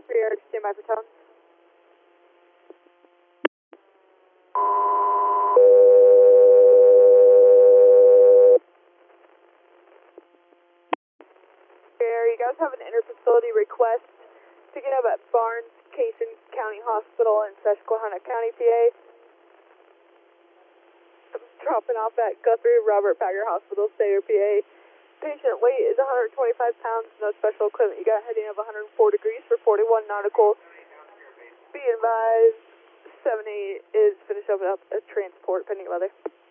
Guthrie, or stand by for tone. Here, you guys have an interfacility request picking up at Barnes Cason County Hospital in Susquehanna County, PA. Dropping off at Guthrie Robert Packer Hospital, Sayer, PA. Patient weight is 125 pounds, no special equipment. You got a heading of 104 degrees for 41 nautical. Be advised, 78 is finished up a transport pending weather.